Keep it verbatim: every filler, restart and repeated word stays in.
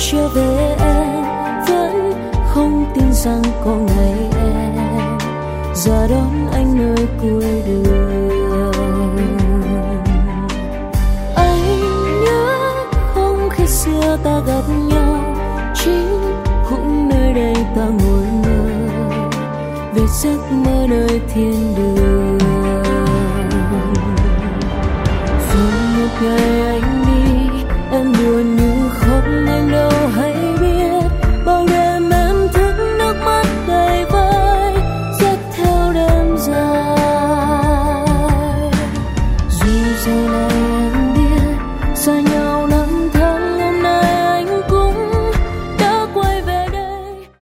trở về em vẫn không tin rằng có ngày em ra đón anh nơi cuối đường. Anh nhớ không khi xưa ta gặp nhau, chính cũng nơi đây ta ngồi ngơ về giấc mơ nơi thiên đường. Rồi một ngày anh